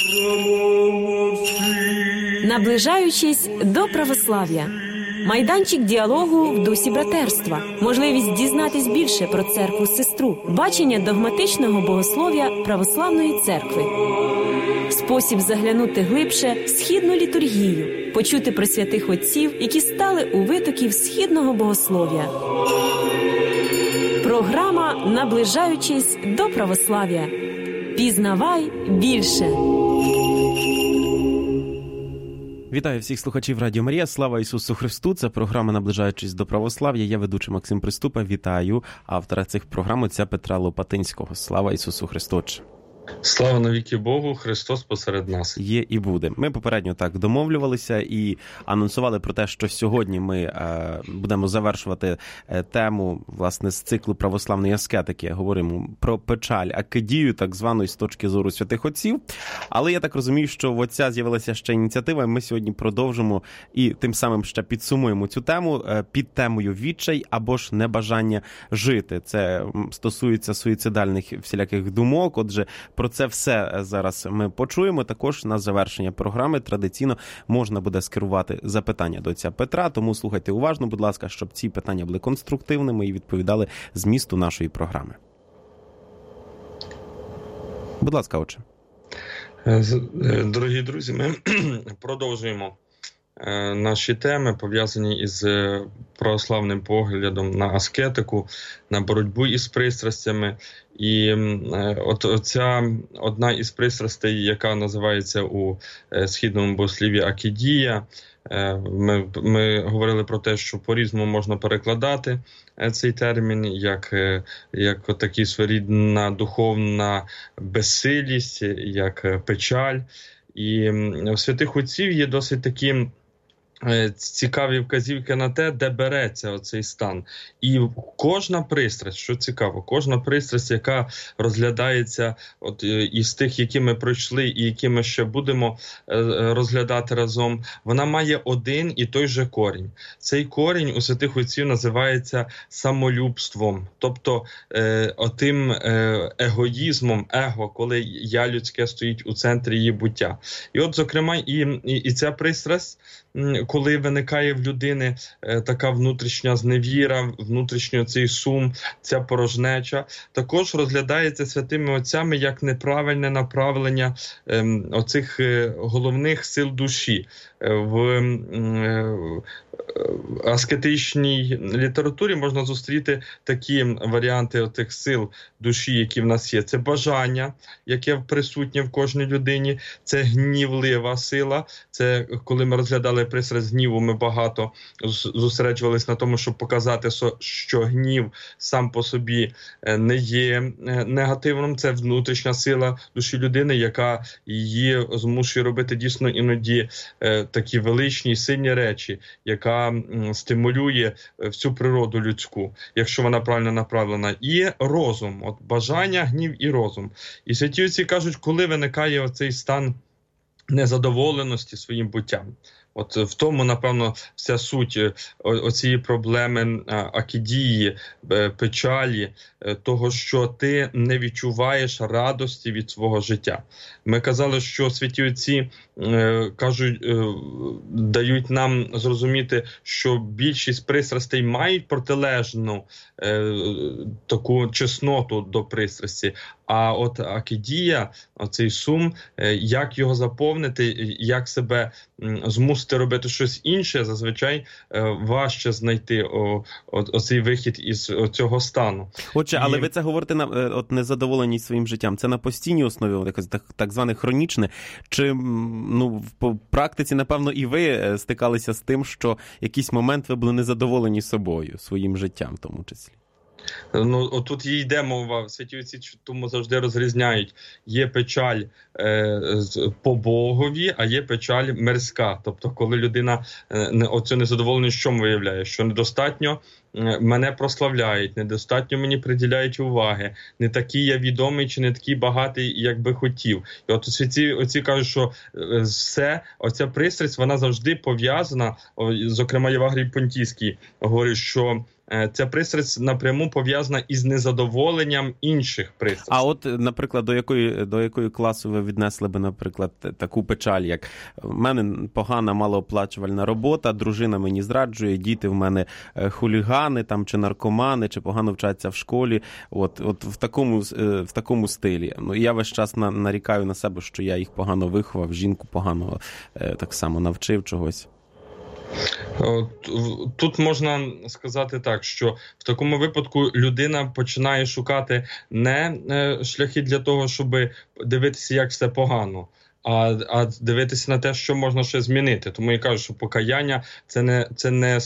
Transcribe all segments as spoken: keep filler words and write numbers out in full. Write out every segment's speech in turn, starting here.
Наближаючись до православ'я. Майданчик діалогу в дусі братерства. Можливість дізнатись більше про церкву-сестру. Бачення догматичного богослов'я православної церкви. Спосіб заглянути глибше в східну літургію. Почути про святих отців, які стали у витоків східного богослов'я. Програма «Наближаючись до православ'я». Пізнавай більше. Вітаю всіх слухачів Радіо Марія. Слава Ісусу Христу. Це програма «Наближаючись до православ'я». Я ведучий Максим Приступа. Вітаю автора цих програм, отця Петра Лопатинського. Слава Ісусу Христу. Слава навіки Богу, Христос посеред нас. Є і буде. Ми попередньо так домовлювалися і анонсували про те, що сьогодні ми е, будемо завершувати е, тему, власне, з циклу православної аскетики. Говоримо про печаль, акидію, так званої з точки зору святих отців. Але я так розумію, що в отця з'явилася ще ініціатива, і ми сьогодні продовжимо і тим самим ще підсумуємо цю тему е, під темою відчай або ж небажання жити. Це стосується суїцидальних всіляких думок. Отже, про це все зараз ми почуємо. Також на завершення програми традиційно можна буде скерувати запитання до отця Петра, тому слухайте уважно, будь ласка, щоб ці питання були конструктивними і відповідали змісту нашої програми. Будь ласка, отче. Дорогі друзі, ми продовжуємо наші теми, пов'язані із православним поглядом на аскетику, на боротьбу із пристрастями. І от оця одна із пристрастей, яка називається у східному богослів'ї акидія, ми, ми говорили про те, що по-різному можна перекладати цей термін, як, як такий своєрідна духовна безсилість, як печаль. І у святих отців є досить такі цікаві вказівки на те, де береться оцей стан. І кожна пристрасть, що цікаво, кожна пристрасть, яка розглядається от із тих, які ми пройшли і які ми ще будемо розглядати разом, вона має один і той же корінь. Цей корінь у святих отців називається самолюбством, тобто е, отим е, егоїзмом, его, коли я людське стоїть у центрі її буття. І от, зокрема, і, і, і ця пристрасть, коли виникає в людини е, така внутрішня зневіра, внутрішньо цей сум, ця порожнеча, також розглядається святими отцями як неправильне направлення е, оцих е, головних сил душі. Е, в е, аскетичній літературі можна зустріти такі варіанти отих сил душі, які в нас є. Це бажання, яке присутнє в кожній людині, це гнівлива сила, це коли ми розглядали пристрасть гніву, ми багато зосереджувалися на тому, щоб показати, що гнів сам по собі не є негативним, це внутрішня сила душі людини, яка її змушує робити дійсно іноді такі величні і сильні речі, яка стимулює всю природу людську, якщо вона правильно направлена. І розум, от бажання, гнів і розум. І святі отці кажуть, коли виникає оцей стан незадоволеності своїм буттям. От в тому, напевно, вся суть оцієї проблеми акидії, печалі, того, що ти не відчуваєш радості від свого життя. Ми казали, що святі отці кажуть, дають нам зрозуміти, що більшість пристрастей мають протилежну таку чесноту до пристрасті, а от акидія, оцей сум, як його заповнити, як себе змусити робити щось інше, зазвичай важче знайти о, о, оцей вихід із цього стану. Отже, але І... ви це говорите на от незадоволеність своїм життям. Це на постійній основі, якось так, так зване хронічне. Чи ну в практиці, напевно, і ви стикалися з тим, що якийсь момент ви були незадоволені собою, своїм життям в тому числі? Ну, отут і йде мова, святі отці тому завжди розрізняють. Є печаль е, по Богові, а є печаль мирська. Тобто, коли людина е, оцю незадоволеність, що виявляє? Що недостатньо мене прославляють, недостатньо мені приділяють уваги, не такий я відомий чи не такий багатий, як би хотів. І от оці, оці кажуть, що все, оця пристрасть, вона завжди пов'язана, зокрема Євагрій Понтійський говорить, що ця пристрасть напряму пов'язана із незадоволенням інших пристрастей. А от, наприклад, до якої, до якої класу ви віднесли би, наприклад, таку печаль, як в мене погана малооплачувальна робота, дружина мені зраджує, діти в мене хулігани там, чи наркомани, чи погано вчаться в школі, от, от в такому, в такому стилі. Ну, я весь час на, нарікаю на себе, що я їх погано виховав, жінку погано так само навчив чогось. Тут можна сказати так, що в такому випадку людина починає шукати не шляхи для того, щоб дивитися, як все погано, а, а дивитися на те, що можна ще змінити. Тому я кажу, що покаяння – це не, це не,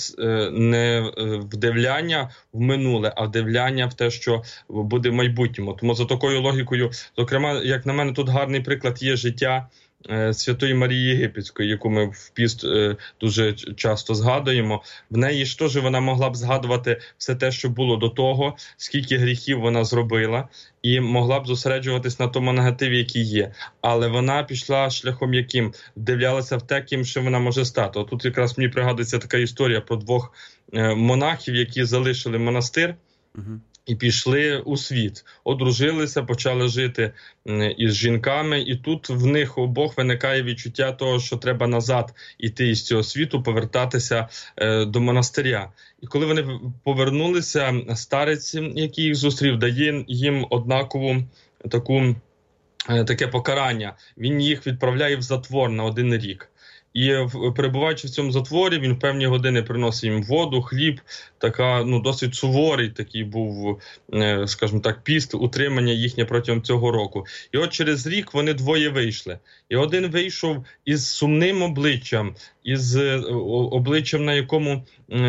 не вдивляння в минуле, а вдивляння в те, що буде в майбутньому. Тому за такою логікою, зокрема, як на мене, тут гарний приклад є життя Святої Марії Єгипетської, яку ми в піст дуже часто згадуємо. В неї ж теж вона могла б згадувати все те, що було до того, скільки гріхів вона зробила, і могла б зосереджуватись на тому негативі, який є. Але вона пішла шляхом яким? Вдивлялася в те, ким ще вона може стати. Тут якраз мені пригадується така історія про двох монахів, які залишили монастир, угу. І пішли у світ, одружилися, почали жити із жінками, і тут в них обох виникає відчуття того, що треба назад іти із цього світу, повертатися е, до монастиря. І коли вони повернулися, старець, який їх зустрів, дає їм однакову таку, е, таке покарання. Він їх відправляє в затвор на один рік. І перебуваючи в цьому затворі, він в певні години приносить їм воду, хліб, така, ну, досить суворий такий був, скажімо так, піст, утримання їхнє протягом цього року. І от через рік вони двоє вийшли. І один вийшов із сумним обличчям, із обличчям, на якому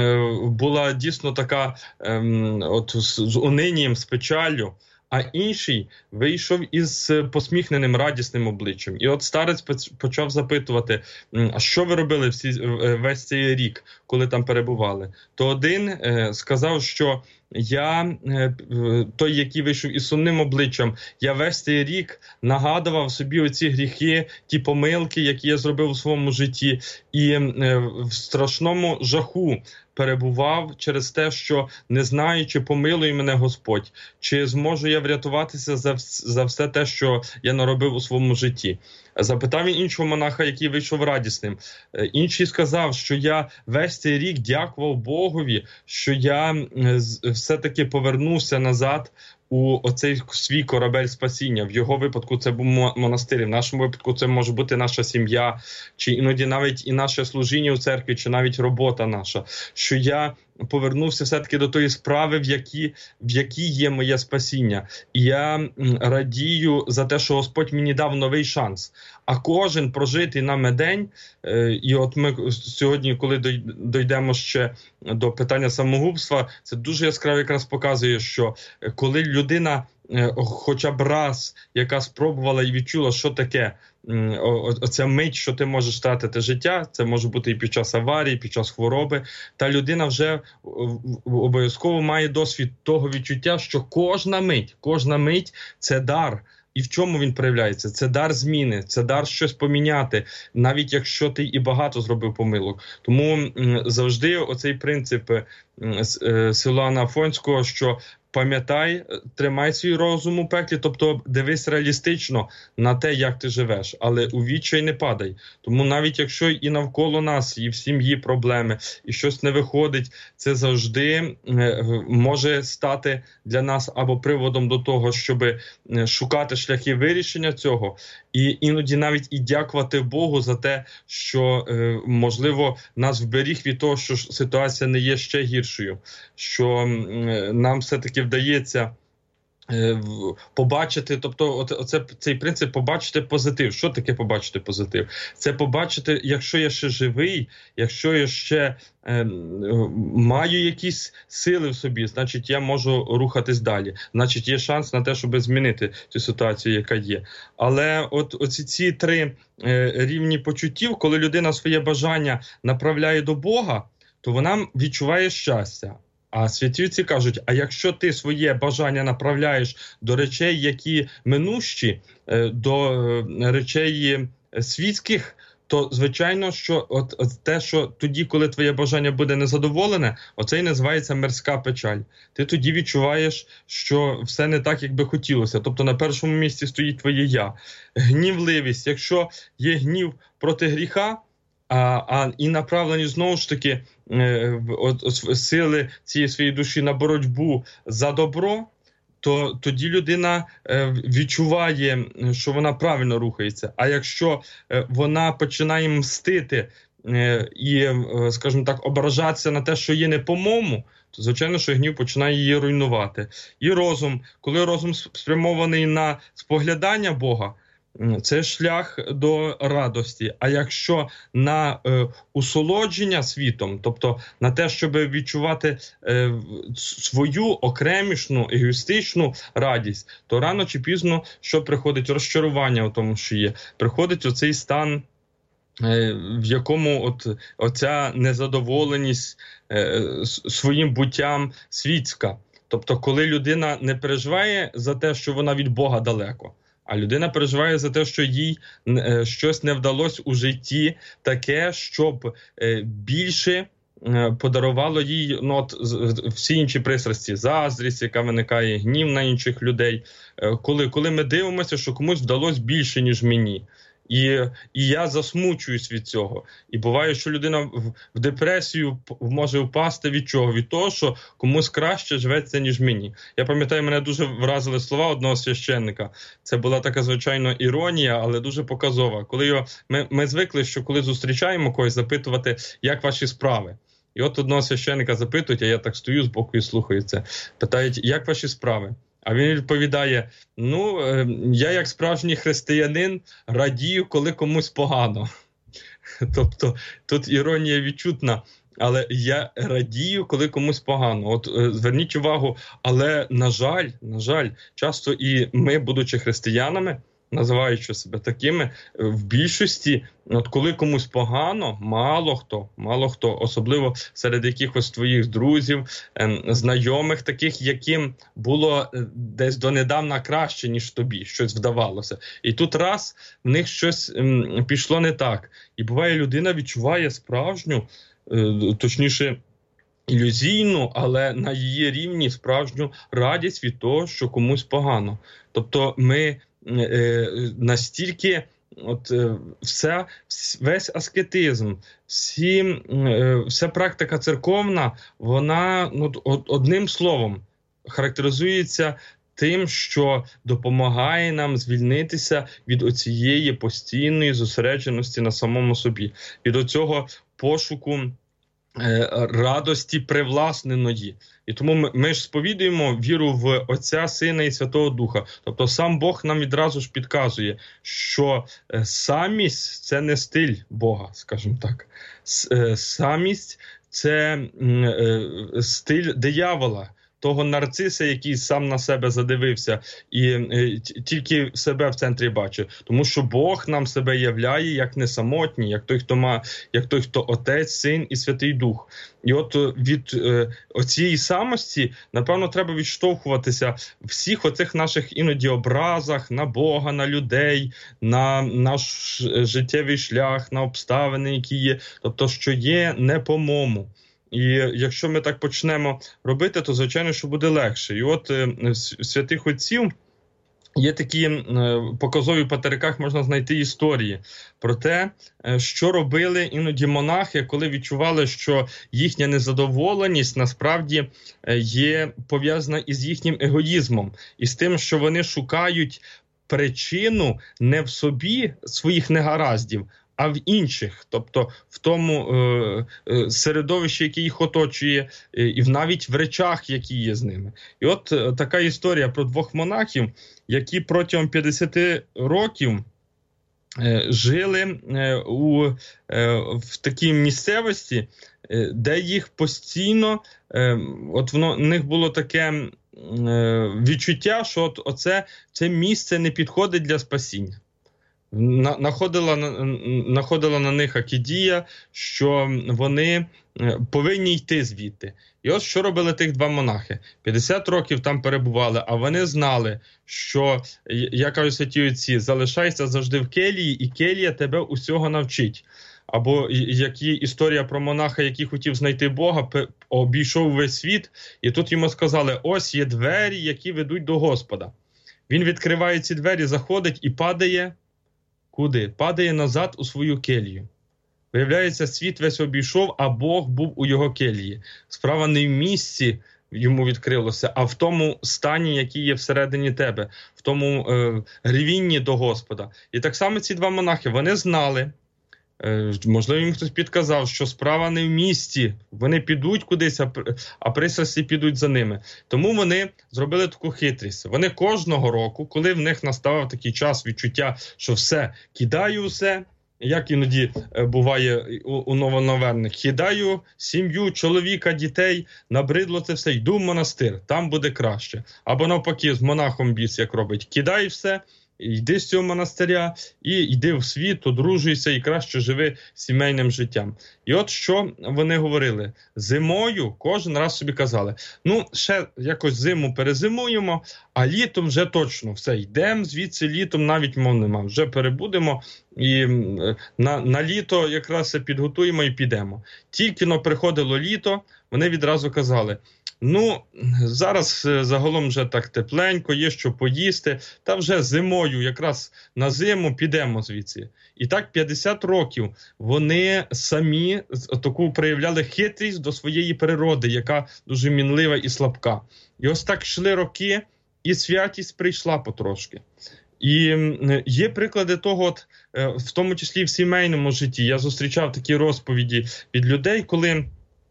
була дійсно така, от, з унинням, з печаллю. А інший вийшов із посміхненим, радісним обличчям. І от старець почав запитувати, а що ви робили всі, весь цей рік, коли там перебували? То один е, сказав, що я, е, той, який вийшов із сумним обличчям, я весь цей рік нагадував собі оці гріхи, ті помилки, які я зробив у своєму житті, і е, в страшному жаху перебував через те, що не знаю, чи помилує мене Господь, чи зможу я врятуватися за, за все те, що я наробив у своєму житті. Запитав він іншого монаха, який вийшов радісним. Інший сказав, що я весь цей рік дякував Богові, що я все-таки повернувся назад у оцей свій корабель спасіння. В його випадку це був монастир, в нашому випадку це може бути наша сім'я, чи іноді навіть і наше служіння у церкві, чи навіть робота наша. Що я повернувся все-таки до тої справи, в якій, в якій є моє спасіння. І я радію за те, що Господь мені дав новий шанс. А кожен прожитий нами день, і от ми сьогодні, коли дійдемо ще до питання самогубства, це дуже яскраво якраз показує, що коли людина хоча б раз, яка спробувала і відчула, що таке оця мить, що ти можеш втратити життя, це може бути і під час аварії, під час хвороби, та людина вже обов'язково має досвід того відчуття, що кожна мить, кожна мить – це дар. І в чому він проявляється? Це дар зміни, це дар щось поміняти, навіть якщо ти і багато зробив помилок. Тому завжди оцей принцип Силуана Афонського, що пам'ятай, тримай свій розум у пеклі, тобто дивись реалістично на те, як ти живеш, але у відчай не падай. Тому навіть якщо і навколо нас, і в сім'ї проблеми, і щось не виходить, це завжди може стати для нас або приводом до того, щоб шукати шляхи вирішення цього, і іноді навіть і дякувати Богу за те, що, можливо, нас вберіг від того, що ситуація не є ще гіршою, що нам все-таки вдається побачити, тобто оце, цей принцип побачити позитив. Що таке побачити позитив? Це побачити, якщо я ще живий, якщо я ще е, маю якісь сили в собі, значить я можу рухатись далі. Значить є шанс на те, щоб змінити цю ситуацію, яка є. Але от оці ці три е, рівні почуттів, коли людина своє бажання направляє до Бога, то вона відчуває щастя. А святі отці кажуть, а якщо ти своє бажання направляєш до речей, які минущі, до речей світських, то, звичайно, що от, от те, що тоді, коли твоє бажання буде незадоволене, оце і називається мирська печаль. Ти тоді відчуваєш, що все не так, як би хотілося. Тобто на першому місці стоїть твоє «я». Гнівливість. Якщо є гнів проти гріха, а, а і направлені, знову ж таки, е, от, от, сили цієї своєї душі на боротьбу за добро, то тоді людина е, відчуває, що вона правильно рухається. А якщо е, вона починає мстити е, і, е, скажімо так, ображатися на те, що є не по-моєму, то, звичайно, що гнів починає її руйнувати. І розум. Коли розум спрямований на споглядання Бога, це шлях до радості. А якщо на е, усолодження світом, тобто на те, щоб відчувати е, свою окремішну, егоїстичну радість, то рано чи пізно, що приходить? Розчарування в тому, що є. Приходить оцей стан, е, в якому от, оця незадоволеність е, своїм буттям світська. Тобто, коли людина не переживає за те, що вона від Бога далеко, а людина переживає за те, що їй е, щось не вдалося у житті таке, щоб е, більше е, подарувало їй ну, от, всі інші пристрасті, заздрість, яка виникає, гнів на інших людей. Е, коли, коли ми дивимося, що комусь вдалося більше, ніж мені. І, і я засмучуюсь від цього. І буває, що людина в, в депресію може впасти від чого? Від того, що комусь краще живеться, ніж мені. Я пам'ятаю, мене дуже вразили слова одного священника. Це була така, звичайно, іронія, але дуже показова. Коли його, ми, ми звикли, що коли зустрічаємо когось, запитувати, як ваші справи. І от одного священника запитують, а я так стою збоку і слухаю це. Питають, як ваші справи? А він відповідає, ну, я як справжній християнин радію, коли комусь погано. Тобто тут іронія відчутна, але я радію, коли комусь погано. От зверніть увагу, але, на жаль, на жаль, часто і ми, будучи християнами, називаючи себе такими, в більшості, от коли комусь погано, мало хто, мало хто, особливо серед якихось твоїх друзів, знайомих таких, яким було десь донедавна краще, ніж тобі, щось вдавалося. І тут раз в них щось пішло не так. І буває, людина відчуває справжню, точніше, ілюзійну, але на її рівні справжню радість від того, що комусь погано. Тобто ми настільки от вся, весь аскетизм, всі, вся практика церковна, вона ну, одним словом характеризується тим, що допомагає нам звільнитися від оцієї постійної зосередженості на самому собі, від оцього пошуку радості привласненої. І тому ми, ми ж сповідуємо віру в Отця, Сина і Святого Духа. Тобто сам Бог нам відразу ж підказує, що самість – це не стиль Бога, скажімо так. Самість – це стиль диявола, того нарциса, який сам на себе задивився і е, тільки себе в центрі бачить. Тому що Бог нам себе являє як не самотній, як той, хто ма, як той, хто Отець, Син і Святий Дух. І от від е, оцієї самості, напевно, треба відштовхуватися всіх оцих наших іноді образах на Бога, на людей, на наш життєвий шлях, на обставини, які є. Тобто, що є не по-моєму. І якщо ми так почнемо робити, то, звичайно, що буде легше. І от е, святих отців є такі е, показові в патериках, можна знайти історії про те, е, що робили іноді монахи, коли відчували, що їхня незадоволеність насправді е, є пов'язана із їхнім егоїзмом, і з тим, що вони шукають причину не в собі своїх негараздів, а в інших, тобто в тому е, е, середовищі, яке їх оточує, е, і навіть в речах, які є з ними. І от е, така історія про двох монахів, які протягом п'ятдесят років е, жили е, у, е, в такій місцевості, е, де їх постійно, е, от воно, в них було таке е, відчуття, що от оце, це місце не підходить для спасіння. находила, находила на них Акідія, що вони повинні йти звідти. І ось що робили тих два монахи. п'ятдесят років там перебували, а вони знали, що, як кажуть святі отці, залишайся завжди в келії, і келія тебе усього навчить. Або як є історія про монаха, який хотів знайти Бога, обійшов весь світ, і тут йому сказали, ось є двері, які ведуть до Господа. Він відкриває ці двері, заходить і падає, куди? Падає назад у свою келію. Виявляється, світ весь обійшов, а Бог був у його келії. Справа не в місці йому відкрилося, а в тому стані, який є всередині тебе, в тому е, ревінні до Господа. І так само ці два монахи, вони знали, е, можливо, їм хтось підказав, що справа не в місці, вони підуть кудись, а, а пристрасті підуть за ними. Тому вони зробили таку хитрість. Вони кожного року, коли в них наставав такий час відчуття, що все, кидаю все, як іноді буває у, у новонаверних, кидаю сім'ю, чоловіка, дітей, набридло це все, йду в монастир, там буде краще. Або навпаки, з монахом біс, як робить, кидай все, йди з цього монастиря і йди в світ, одружуйся і краще живи сімейним життям. І от що вони говорили. Зимою кожен раз собі казали, ну, ще якось зиму перезимуємо, а літом вже точно все, йдемо звідси літом, навіть мов нема, вже перебудемо і на, на літо якраз підготуємо і підемо. Тільки но приходило літо, вони відразу казали, ну, зараз загалом вже так тепленько, є що поїсти, та вже зимою, якраз на зиму підемо звідси. І так п'ятдесят років вони самі таку проявляли хитрість до своєї природи, яка дуже мінлива і слабка. І ось так йшли роки, і святість прийшла потрошки. І є приклади того, от, в тому числі в сімейному житті. Я зустрічав такі розповіді від людей, коли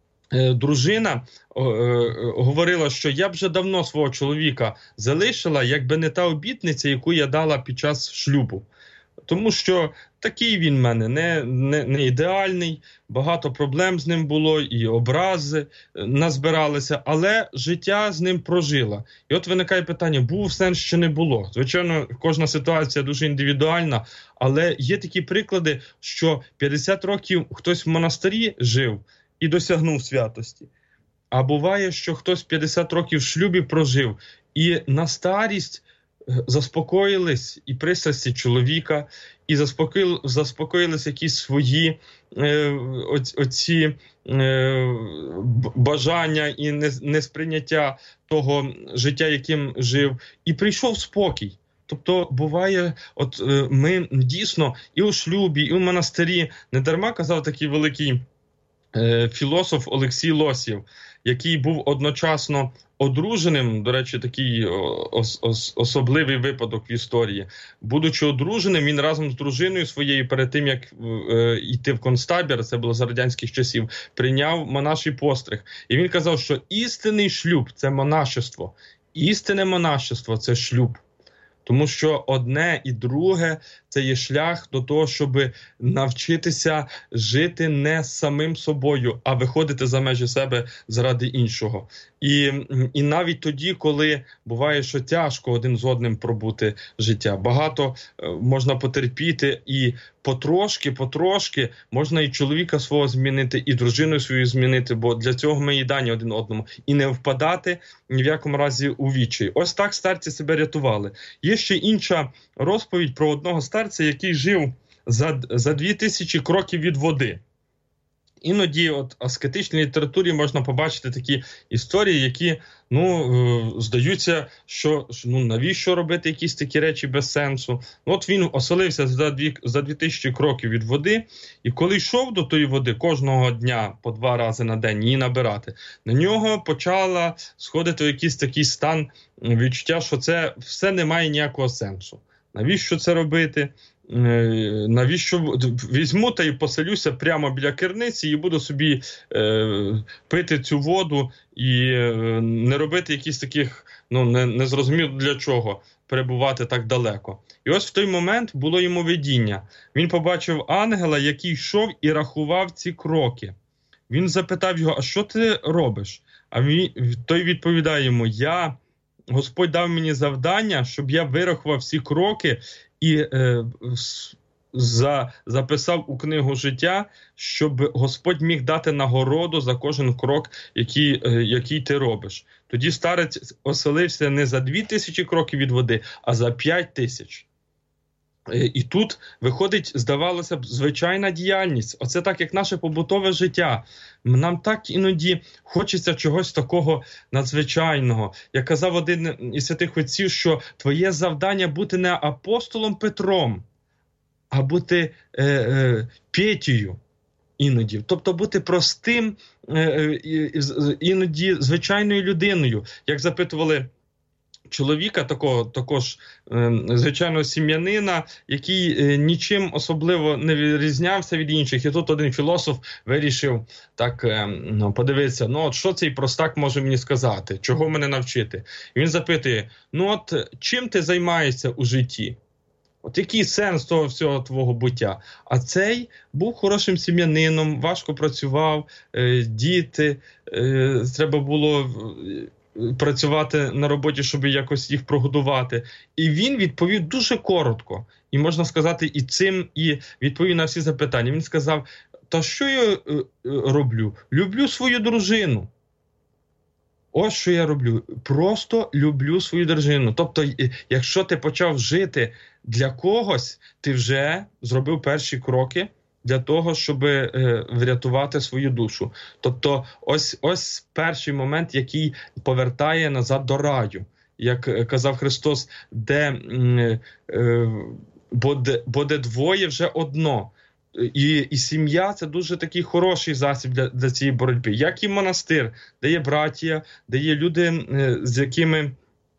дружина говорила, що я б вже давно свого чоловіка залишила, якби не та обітниця, яку я дала під час шлюбу. Тому що такий він в мене, не, не, не ідеальний, багато проблем з ним було, і образи назбиралися, але життя з ним прожила. І от виникає питання, був сенс чи не було? Звичайно, кожна ситуація дуже індивідуальна, але є такі приклади, що п'ятдесят років хтось в монастирі жив і досягнув святості. А буває, що хтось п'ятдесят років в шлюбі прожив, і на старість заспокоїлись і пристрасті чоловіка, і заспокоїли, заспокоїлись якісь свої е, оці, оці е, бажання і несприйняття того життя, яким жив, і прийшов спокій. Тобто буває, от е, ми дійсно і у шлюбі, і у монастирі, не дарма казав такий великий е, філософ Олексій Лосєв, який був одночасно одруженим, до речі, такий ос- ос- особливий випадок в історії. Будучи одруженим, він разом з дружиною своєю, перед тим, як е, йти в концтабір, це було за радянських часів, прийняв монаший постриг. І він казав, що істинний шлюб – це монашество. Істинне монашество – це шлюб. Тому що одне і друге – це є шлях до того, щоб навчитися жити не самим собою, а виходити за межі себе заради іншого. І, і навіть тоді, коли буває, що тяжко один з одним пробути життя, багато можна потерпіти і потрошки, потрошки можна і чоловіка свого змінити, і дружину свою змінити, бо для цього ми і дані один одному. І не впадати ні в якому разі у відчай. Ось так старці себе рятували. Є ще інша розповідь про одного старця, який жив за, за дві тисячі кроків від води. Іноді от в аскетичній літературі можна побачити такі історії, які, ну, здаються, що ну, навіщо робити якісь такі речі без сенсу. От він оселився за дві, за дві тисячі кроків від води, і коли йшов до тої води кожного дня по два рази на день її набирати, на нього почала сходити якийсь такий стан відчуття, що це все не має ніякого сенсу. Навіщо це робити? Навіщо візьму та й поселюся прямо біля керниці і буду собі е, пити цю воду і е, не робити якісь таких, ну, не, не зрозуміло для чого перебувати так далеко. І ось в той момент було йому видіння. Він побачив ангела, який йшов і рахував ці кроки. Він запитав його, а що ти робиш? А він, той відповідає йому, я... Господь дав мені завдання, щоб я вирахував всі кроки і е, за, записав у книгу життя, щоб Господь міг дати нагороду за кожен крок, який, е, який ти робиш. Тоді старець оселився не за дві тисячі кроків від води, а за п'ять тисяч. І тут виходить, здавалося б, звичайна діяльність. Оце так, як наше побутове життя. Нам так іноді хочеться чогось такого надзвичайного. Я казав один із святих отців, що твоє завдання бути не апостолом Петром, а бути е, е, Петією іноді. Тобто бути простим, е, е, іноді звичайною людиною. Як запитували чоловіка, такого, також е, звичайного сім'янина, який е, нічим особливо не відрізнявся від інших. І тут один філософ вирішив так е, ну, подивитися, ну от що цей простак може мені сказати, чого мене навчити. І він запитує, ну от чим ти займаєшся у житті? От який сенс того всього твого буття? А цей був хорошим сім'янином, важко працював, е, діти, е, треба було працювати на роботі, щоб якось їх прогодувати. І він відповів дуже коротко. І можна сказати, і цим, і відповів на всі запитання. Він сказав, та що я роблю? Люблю свою дружину. Ось що я роблю. Просто люблю свою дружину. Тобто, якщо ти почав жити для когось, ти вже зробив перші кроки для того, щоб е, врятувати свою душу. Тобто, ось, ось перший момент, який повертає назад до раю. Як казав Христос, де, е, буде, буде двоє вже одно. І, і сім'я – це дуже такий хороший засіб для, для цієї боротьби. Як і монастир, де є браття, де є люди, е, з якими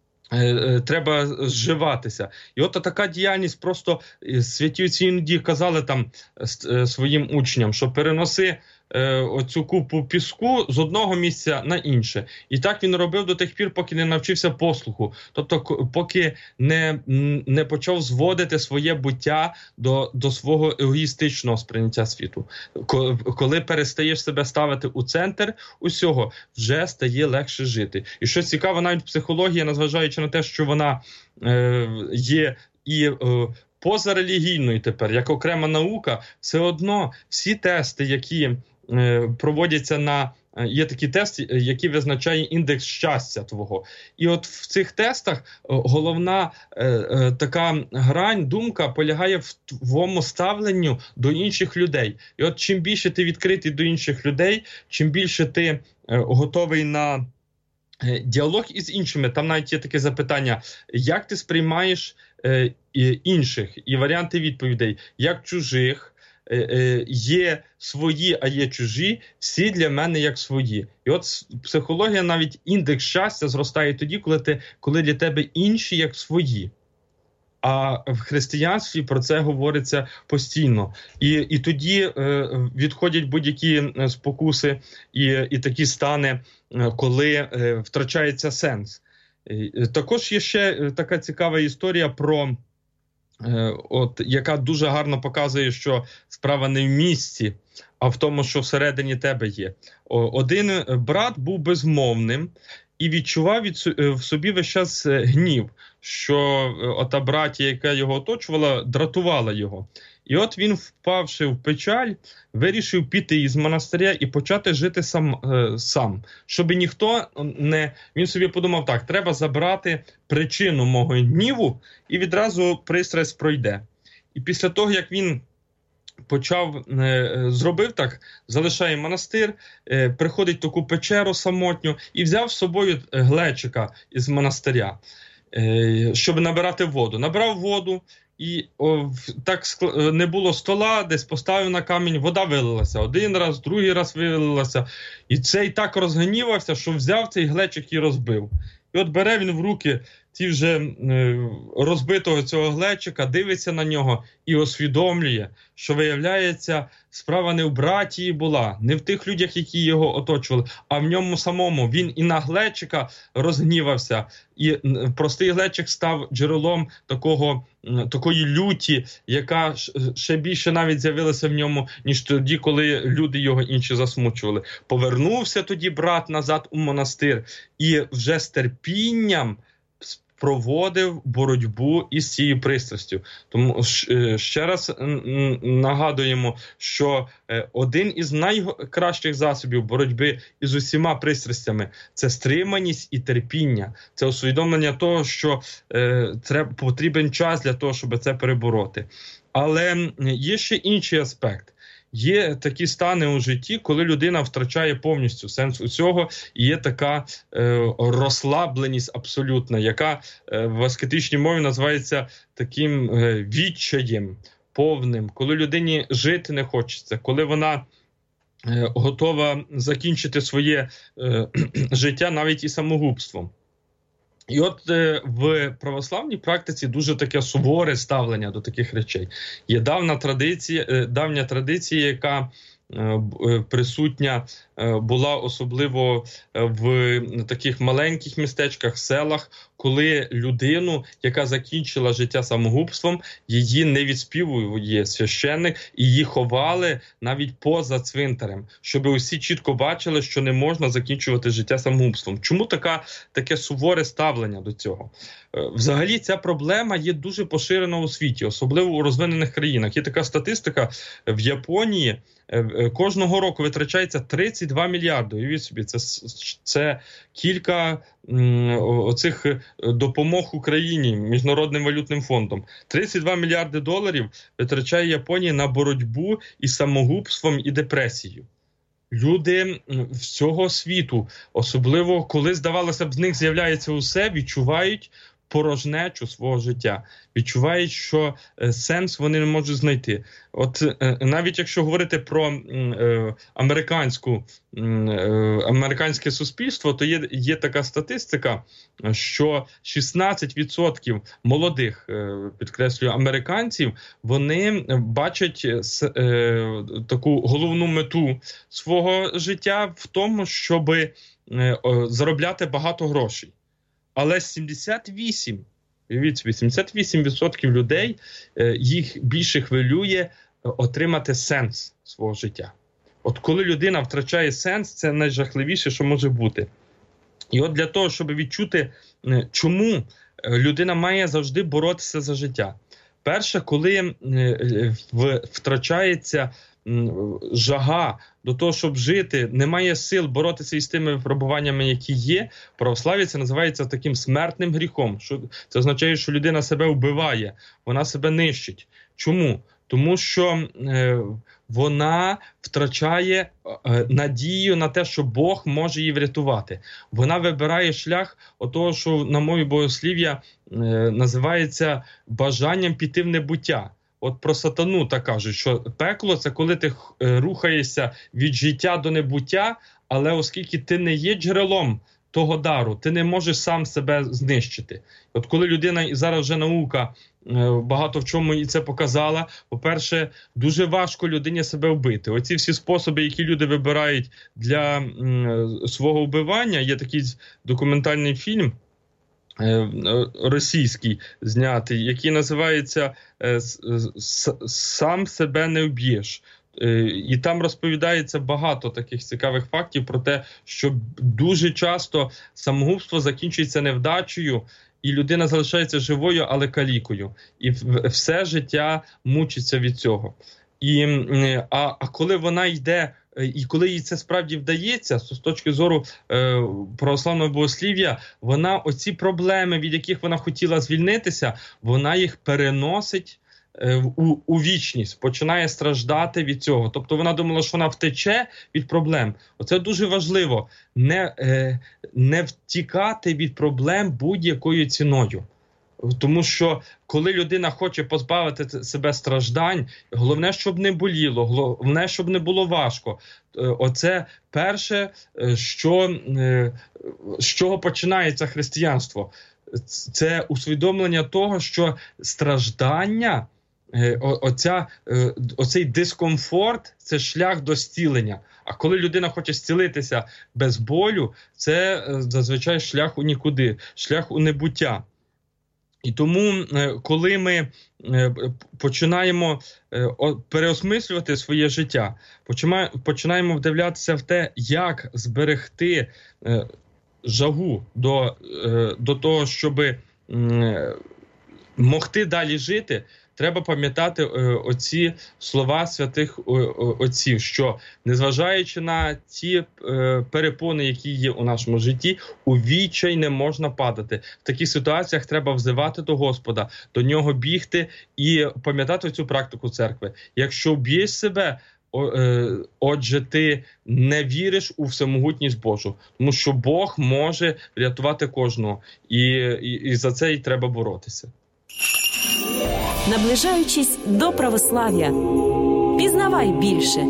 треба зживатися. І от така діяльність, просто святі отці іноді казали там своїм учням, що переноси оцю купу піску з одного місця на інше. І так він робив до тих пір, поки не навчився послуху. Тобто, поки не, не почав зводити своє буття до, до свого егоїстичного сприйняття світу. Коли перестаєш себе ставити у центр усього, вже стає легше жити. І що цікаво, навіть психологія, незважаючи на те, що вона е, є і е, позарелігійною тепер, як окрема наука, все одно всі тести, які проводяться на, є такий тест, який визначає індекс щастя твого. І от в цих тестах головна е, е, така грань, думка полягає в твоєму ставленню до інших людей. І от чим більше ти відкритий до інших людей, чим більше ти е, готовий на діалог із іншими, там навіть є таке запитання, як ти сприймаєш е, інших, і варіанти відповідей, як чужих, є свої, а є чужі, всі для мене як свої. І от психологія, навіть індекс щастя зростає тоді, коли, ти, коли для тебе інші як свої. А в християнстві про це говориться постійно. І, і тоді е, відходять будь-які спокуси і, і такі стани, коли е, втрачається сенс. Е, також є ще така цікава історія про От, яка дуже гарно показує, що справа не в місці, а в тому, що всередині тебе є. Один брат був безмовним і відчував від, в собі весь час гнів, що ота братія, яка його оточувала, дратувала його. І от він, впавши в печаль, вирішив піти із монастиря і почати жити сам, е, сам. Щоб ніхто не... Він собі подумав так, треба забрати причину мого гніву, і відразу пристрасть пройде. І після того, як він почав, е, зробив так, залишає монастир, е, приходить в таку печеру самотню і взяв з собою глечика із монастиря, е, щоб набирати воду. Набрав воду, і о, так не було стола, десь поставив на камінь, вода вилилася. Один раз, другий раз вилилася. І цей так розгнівався, що взяв цей глечик і розбив. І от бере він в руки ті вже е, розбитого цього глечика, дивиться на нього і усвідомлює, що, виявляється, справа не в братії була, не в тих людях, які його оточували, а в ньому самому. Він і на глечика розгнівався, і простий глечик став джерелом такого, такої люті, яка ще більше навіть з'явилася в ньому, ніж тоді, коли люди його інші засмучували. Повернувся тоді брат назад у монастир і вже з терпінням проводив боротьбу із цією пристрастю. Тому ще раз нагадуємо, що один із найкращих засобів боротьби із усіма пристрастями – це стриманість і терпіння. Це усвідомлення того, що е, треба, потрібен час для того, щоб це перебороти. Але є ще інший аспект. Є такі стани у житті, коли людина втрачає повністю сенс усього, і є така е, розслабленість абсолютна, яка е, в аскетичній мові називається таким е, відчаєм повним, коли людині жити не хочеться, коли вона е, готова закінчити своє е, життя навіть і самогубством. І от е, в православній практиці дуже таке суворе ставлення до таких речей. Є давня традиція, е, давня традиція, яка е, присутня е, була особливо в таких маленьких містечках, селах, коли людину, яка закінчила життя самогубством, її не відспівує священник, і її ховали навіть поза цвинтарем, щоб усі чітко бачили, що не можна закінчувати життя самогубством. Чому така, таке суворе ставлення до цього? Взагалі ця проблема є дуже поширена у світі, особливо у розвинених країнах. Є така статистика, в Японії кожного року витрачається тридцять два мільярди. Уявіть собі, це, це кілька оцих допомог Україні Міжнародним валютним фондом. тридцять два мільярди доларів витрачає Японія на боротьбу із самогубством і депресією. Люди всього світу, особливо коли, здавалося б, з них з'являється усе, відчувають порожнечу свого життя, відчувають, що е, сенс вони не можуть знайти. От е, навіть якщо говорити про е, американську, е, американське суспільство, то є, є така статистика, що шістнадцять відсотків молодих, е, підкреслюю, американців, вони бачать е, таку головну мету свого життя в тому, щоб е, заробляти багато грошей. Але сімдесят вісім, вісімдесят вісім відсотків людей, їх більше хвилює отримати сенс свого життя. От коли людина втрачає сенс, це найжахливіше, що може бути. І от для того, щоб відчути, чому людина має завжди боротися за життя. Перше, коли втрачається жага до того, щоб жити, немає сил боротися із тими випробуваннями, які є, православ'я це називається таким смертним гріхом. Що це означає, що людина себе вбиває, вона себе нищить. Чому? Тому що е, вона втрачає е, надію на те, що Бог може її врятувати. Вона вибирає шлях отого, що на мові богослів'я е, називається бажанням піти в небуття. От про сатану так кажуть, що пекло – це коли ти рухаєшся від життя до небуття, але оскільки ти не є джерелом того дару, ти не можеш сам себе знищити. От коли людина, і зараз вже наука багато в чому і це показала, по-перше, дуже важко людині себе вбити. Оці всі способи, які люди вибирають для м, свого вбивання, є такий документальний фільм, російський знятий, який називається «Сам себе не вб'єш». І там розповідається багато таких цікавих фактів про те, що дуже часто самогубство закінчується невдачею, і людина залишається живою, але калікою. І все життя мучиться від цього. І, а, а коли вона йде, і коли їй це справді вдається, з точки зору е, православного богослів'я, вона оці проблеми, від яких вона хотіла звільнитися, вона їх переносить е, у, у вічність, починає страждати від цього. Тобто вона думала, що вона втече від проблем. Оце дуже важливо, не, е, не втікати від проблем будь-якою ціною. Тому що коли людина хоче позбавити себе страждань, головне, щоб не боліло, головне, щоб не було важко. Оце перше, що, з чого починається християнство. Це усвідомлення того, що страждання, оця, оцей дискомфорт – це шлях до зцілення. А коли людина хоче зцілитися без болю, це зазвичай шлях у нікуди, шлях у небуття. І тому, коли ми починаємо переосмислювати своє життя, починаємо вдивлятися в те, як зберегти жагу до, до того, щоб могти далі жити, треба пам'ятати оці слова святих отців, що незважаючи на ті перепони, які є у нашому житті, у відчай не можна падати. В таких ситуаціях треба взивати до Господа, до нього бігти і пам'ятати цю практику церкви. Якщо б'єш себе, отже, ти не віриш у всемогутність Божу, тому що Бог може врятувати кожного, і, і, і за це й треба боротися. Наближаючись до православ'я, пізнавай більше.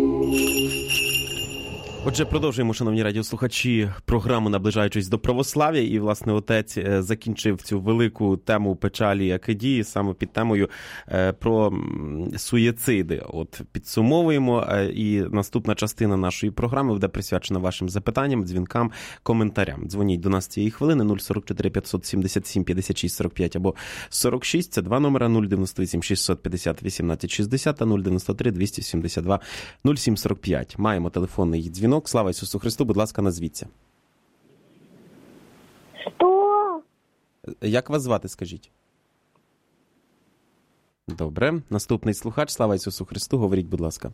Отже, продовжуємо, шановні радіослухачі, програму «Наближаючись до православ'я». І, власне, отець закінчив цю велику тему печалі акидії саме під темою про суїциди. От підсумовуємо, і наступна частина нашої програми буде присвячена вашим запитанням, дзвінкам, коментарям. Дзвоніть до нас цієї хвилини нуль сорок чотири п'ятсот сімдесят сім п'ятдесят шість сорок п'ять або сорок шість. Це два номера нуль дев'яносто вісім шістсот п'ятдесят вісімнадцять шістдесят та нуль дев'яносто три двісті сімдесят два нуль сім сорок п'ять. Маємо телефонний дзвінок. Слава Ісусу Христу, будь ласка, назвіться. Що? Як вас звати, скажіть? Добре. Наступний слухач. Слава Ісусу Христу, говоріть, будь ласка.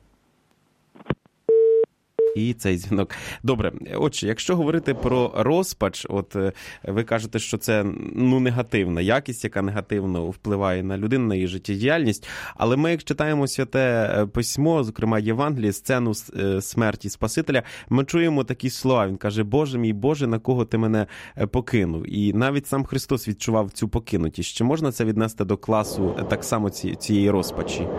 І цей дзвінок. Добре. Отже, якщо говорити про розпач, от ви кажете, що це ну негативна якість, яка негативно впливає на людину, на її життєдіяльність. Але ми, як читаємо Святе Письмо, зокрема Євангеліє, сцену смерті Спасителя, ми чуємо такі слова. Він каже: «Боже мій, Боже, на кого ти мене покинув?» І навіть сам Христос відчував цю покинутість. Чи можна це віднести до класу так само цієї розпачі?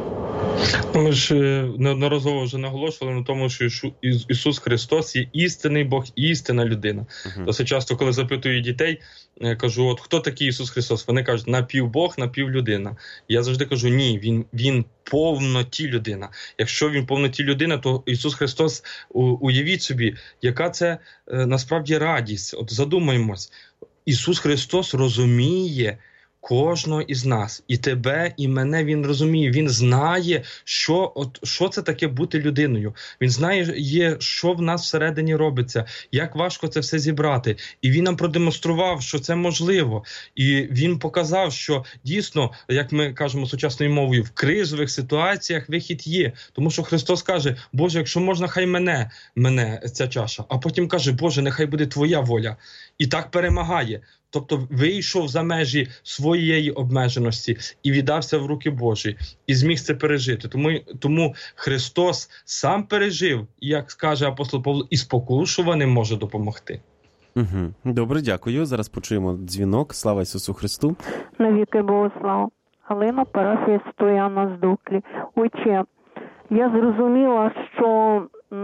Ми ж неодноразово вже наголошували на тому, що Ісус Христос є істинний Бог, істинна людина. Uh-huh. Досить часто, коли запитую дітей, кажу, от хто такий Ісус Христос? Вони кажуть, напівбог, напівлюдина. Я завжди кажу, ні, він, він повноті людина. Якщо він повноті людина, то Ісус Христос, уявіть собі, яка це насправді радість. От задумаємось, Ісус Христос розуміє кожного із нас. І тебе, і мене він розуміє. Він знає, що, от, що це таке бути людиною. Він знає, є, що в нас всередині робиться, як важко це все зібрати. І він нам продемонстрував, що це можливо. І він показав, що дійсно, як ми кажемо сучасною мовою, в кризових ситуаціях вихід є. Тому що Христос каже, Боже, якщо можна, хай мене, мене ця чаша. А потім каже, Боже, нехай буде твоя воля. І так перемагає. Тобто вийшов за межі своєї обмеженості і віддався в руки Божі, і зміг це пережити. Тому, тому Христос сам пережив, і, як скаже апостол Павло, і спокушуваним може допомогти. Угу. Добре, дякую. Зараз почуємо дзвінок. Слава Ісусу Христу. Навіки Богослав. Галина, парафія Стояна з Дуклі. Отче, я зрозуміла, що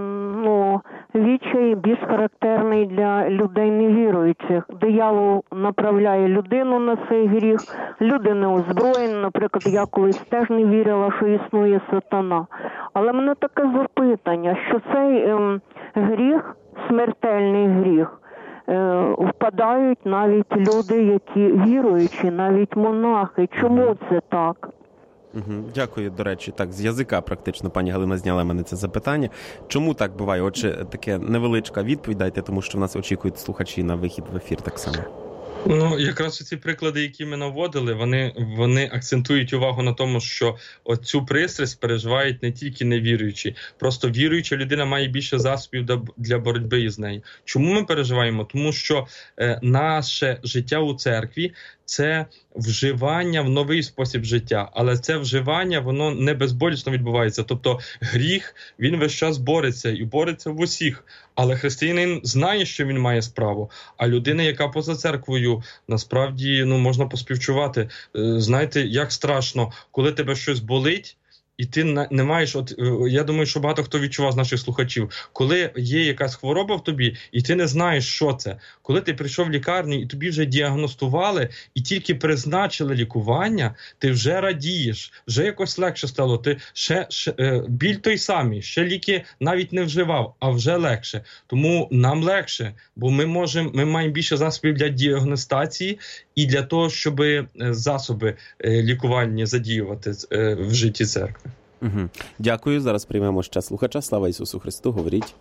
ну, відчай більш характерний для людей невіруючих. Диявол направляє людину на цей гріх, люди не озброєні. Наприклад, я колись теж не вірила, що існує сатана. Але в мене таке запитання, що цей ем, гріх, смертельний гріх, е, впадають навіть люди, які віруючі, навіть монахи. Чому це так? Угу. Дякую, до речі. Так, з язика практично пані Галина зняла мене це запитання. Чому так буває? Отже, таке невеличка відповідь дайте, тому що в нас очікують слухачі на вихід в ефір так само. Ну, якраз ці приклади, які ми наводили, вони, вони акцентують увагу на тому, що цю пристрасть переживають не тільки невіруючі. Просто віруюча людина має більше засобів для боротьби із нею. Чому ми переживаємо? Тому що е, наше життя у церкві – це вживання в новий спосіб життя. Але це вживання, воно не безболісно відбувається. Тобто гріх, він весь час бореться і бореться в усіх. Але християнин знає, що він має справу. А людина, яка поза церквою, насправді, ну, можна поспівчувати. Знаєте, як страшно, коли тебе щось болить, і ти не маєш, от я думаю, що багато хто відчував з наших слухачів, коли є якась хвороба в тобі, і ти не знаєш, що це. Коли ти прийшов в лікарню, і тобі вже діагностували, і тільки призначили лікування, ти вже радієш, вже якось легше стало. Ти ще, ще біль той самий, ще ліки навіть не вживав, а вже легше. Тому нам легше, бо ми можемо, ми маємо більше засобів для діагностації і для того, щоб засоби лікувальні задіювати в житті церкви. Угу. Дякую. Зараз приймемо ще слухача. Слава Ісусу Христу. Говоріть.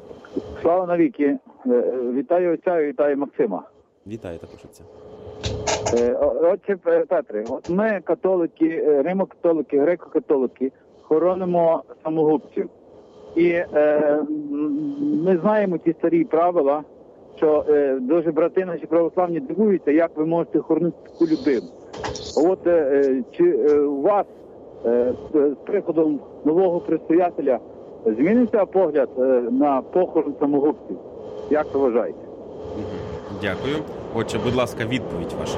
Слава навіки. Вітаю отця і вітаю Максима. Вітаю також отця. Отче Петре, от ми, католики, римо-католики, греко-католики, хоронимо самогубців. І е, ми знаємо ті старі правила, що е, дуже брати наші православні дивуються, як ви можете хоронити таку людину. От е, чи е, у вас е, з приходом нового предстоятеля змінився погляд е, на похорон самогубців? Як ви вважаєте? Дякую. Отже, будь ласка, відповідь ваша.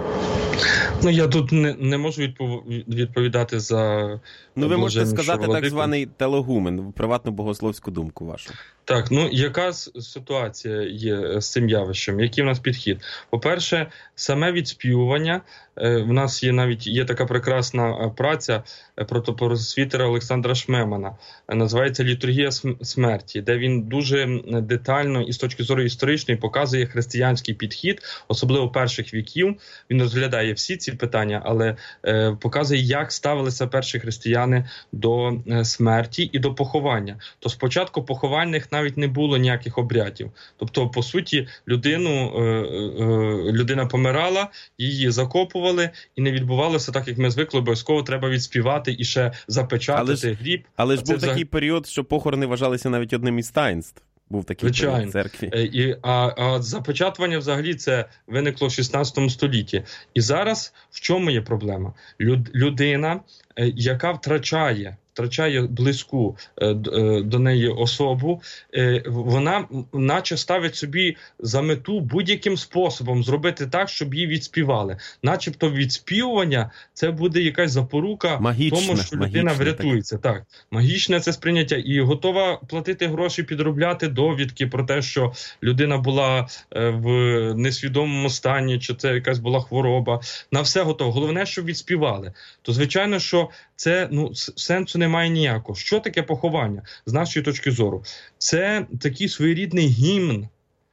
Ну, я тут не, не можу відповідати за... Ну, ви можете сказати так званий телегумен, приватну богословську думку вашу. Так, ну, яка ситуація є з цим явищем? Який в нас підхід? По-перше, саме відспівування. В нас є навіть є така прекрасна праця протопросвітера Олександра Шмемана. Називається «Літургія смерті», де він дуже детально і з точки зору історичної показує християнський підхід, особливо перших віків. Він розглядає всі ці питання, але е, показує, як ставилися перші християни до е, смерті і до поховання. То спочатку поховальних навіть не було ніяких обрядів. Тобто, по суті, людину, е, е, людина помирала, її закопували, і не відбувалося так, як ми звикли, обов'язково треба відспівати і ще запечатати але гріб. Але ж а був взаг... такий період, що похорони вважалися навіть одним із таїнств. Був такий період в церкві. І, а, а запечатування взагалі це виникло в шістнадцятому столітті. І зараз в чому є проблема? Люд, людина, яка втрачає втрачає близьку е, до неї особу, е, вона наче ставить собі за мету будь-яким способом зробити так, щоб її відспівали. Начебто відспівування – це буде якась запорука магічне, тому, що людина магічне, врятується. Так. так, магічне це сприйняття. І готова платити гроші, підробляти довідки про те, що людина була е, в несвідомому стані, чи це якась була хвороба. На все готово. Головне, щоб відспівали. То, звичайно, що це, ну, сенсу немає ніякого. Що таке поховання, з нашої точки зору? Це такий своєрідний гімн,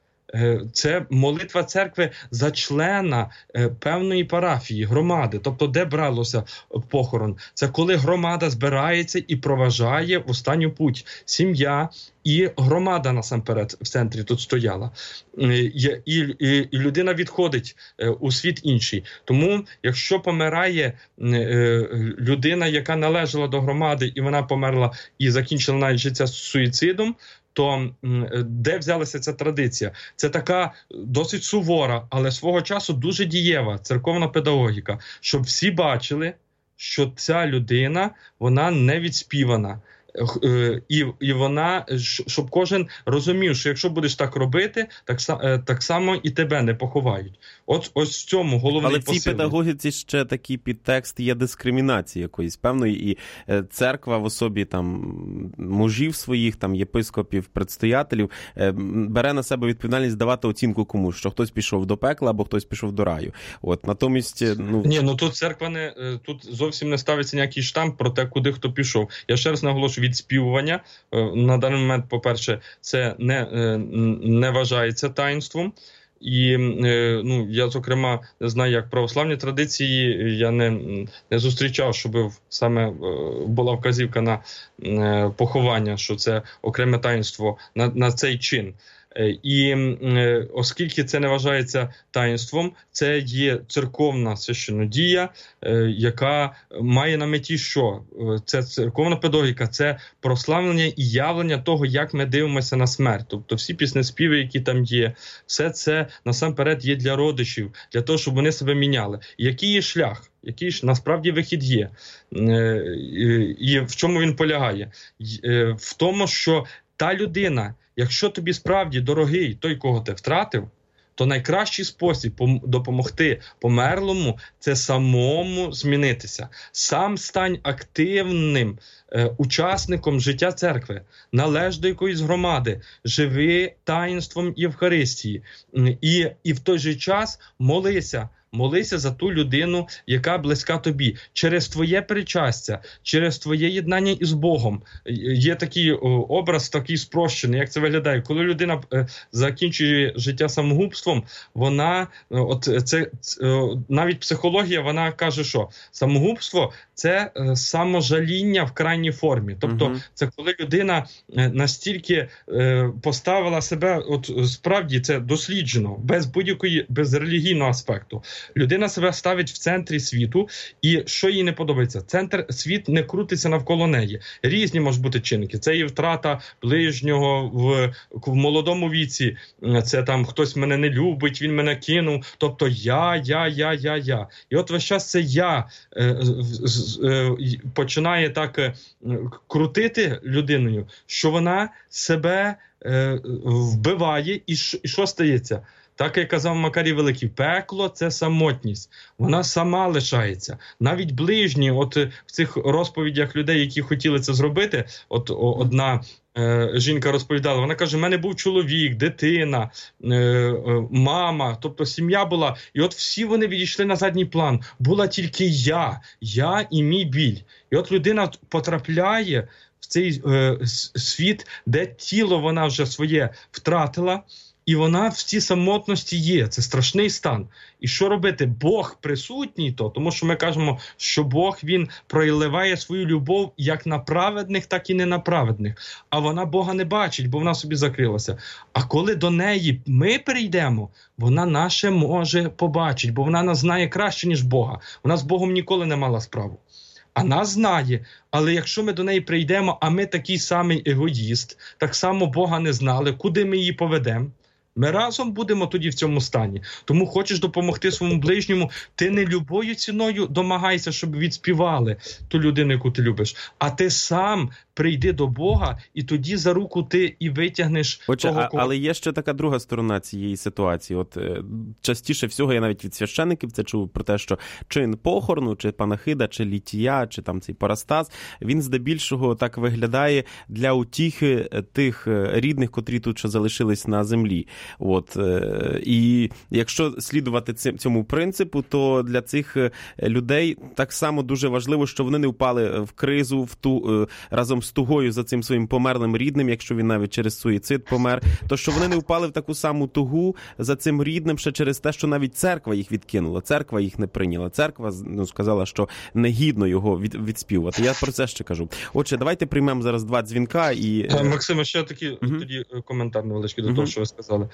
це молитва церкви за члена певної парафії, громади. Тобто, де бралося похорон? Це коли громада збирається і проважає в останню путь. Сім'я і громада насамперед в центрі тут стояла. І, і, і людина відходить у світ інший. Тому, якщо помирає людина, яка належала до громади, і вона померла і закінчила навіть життя суїцидом, то де взялася ця традиція? Це така досить сувора, але свого часу дуже дієва церковна педагогіка, щоб всі бачили, що ця людина, вона не відспівана. І, і вона, щоб кожен розумів, що якщо будеш так робити, так, так само і тебе не поховають. От ось в цьому головний Але посил. в цій педагогіці ще такий підтекст є дискримінації якоїсь певної, і церква в особі там мужів своїх, там єпископів, предстоятелів бере на себе відповідальність давати оцінку комусь, що хтось пішов до пекла або хтось пішов до раю. От, натомість, ну... Ні, ну тут церква не, тут зовсім не ставиться ніякий штамп про те, куди хто пішов. Я ще раз наголошую, відспівування на даний момент, по-перше, це не, не вважається таїнством. І, ну, я, зокрема, не знаю, як православні традиції, я не, не зустрічав, щоб саме була вказівка на поховання, що це окреме таїнство на, на цей чин. І оскільки це не вважається таїнством, це є церковна священнодія, яка має на меті що? Це церковна педагогіка, це прославлення і явлення того, як ми дивимося на смерть. Тобто всі піснеспіви, які там є, все це насамперед є для родичів, для того, щоб вони себе міняли. Який є шлях? Який ж насправді вихід є? І в чому він полягає? В тому, що та людина, якщо тобі справді дорогий той, кого ти втратив, то найкращий спосіб допомогти померлому – це самому змінитися. Сам стань активним е, учасником життя церкви, належ до якоїсь громади, живи таїнством Євхаристії і, і в той же час молися. Молися за ту людину, яка близька тобі. Через твоє причастя, через твоє єднання із Богом. Є такий образ, такий спрощений, як це виглядає. Коли людина закінчує життя самогубством, вона, от це, навіть психологія, вона каже, що самогубство – це саможаління в крайній формі. Тобто, угу. це коли людина настільки поставила себе, от справді це досліджено, без будь-якої, без релігійного аспекту, Людина себе ставить в центрі світу, і що їй не подобається? Центр, світ не крутиться навколо неї. Різні можуть бути чинники. Це і втрата ближнього в, в молодому віці, це там хтось мене не любить, він мене кинув, тобто я, я, я, я, я. І от весь час це я е, е, починає так е, крутити людиною, що вона себе е, вбиває, і, ш, і що стається? Так, як казав Макарій Великий, пекло – це самотність. Вона сама лишається. Навіть ближні, от в цих розповідях людей, які хотіли це зробити, от одна е, жінка розповідала, вона каже, в мене був чоловік, дитина, е, е, мама, тобто сім'я була. І от всі вони відійшли на задній план. Була тільки я, я і мій біль. І от людина потрапляє в цей е, світ, де тіло вона вже своє втратила, і вона в цій самотності є. Це страшний стан. І що робити? Бог присутній то, тому що ми кажемо, що Бог, він проливає свою любов як на праведних, так і не на праведних. А вона Бога не бачить, бо вона собі закрилася. А коли до неї ми прийдемо, вона наше може побачити, бо вона нас знає краще, ніж Бога. Вона з Богом ніколи не мала справу. А нас знає, але якщо ми до неї прийдемо, а ми такий самий егоїст, так само Бога не знали, куди ми її поведемо? Ми разом будемо тоді в цьому стані. Тому хочеш допомогти своєму ближньому, ти не любою ціною домагайся, щоб відспівали ту людину, яку ти любиш. А ти сам прийди до Бога, і тоді за руку ти і витягнеш Отже, того, а, кого... але є ще така друга сторона цієї ситуації. От е, частіше всього я навіть від священиків це чув про те, що чин похорону, чи панахида, чи літія, чи там цей парастаз, він здебільшого так виглядає для утіхи тих рідних, котрі тут ще залишились на землі. От, е, і якщо слідувати цим, цьому принципу, то для цих людей так само дуже важливо, що вони не впали в кризу, в ту, е, разом з тугою за цим своїм померлим рідним, якщо він навіть через суїцид помер, то що вони не впали в таку саму тугу за цим рідним ще через те, що навіть церква їх відкинула, церква їх не прийняла, церква ну, сказала, що негідно його від, відспівувати. Я про це ще кажу. Отже, давайте приймемо зараз два дзвінка і... Максиме, ще такий uh-huh. тоді коментар невеличкий до uh-huh. того, що ви сказали.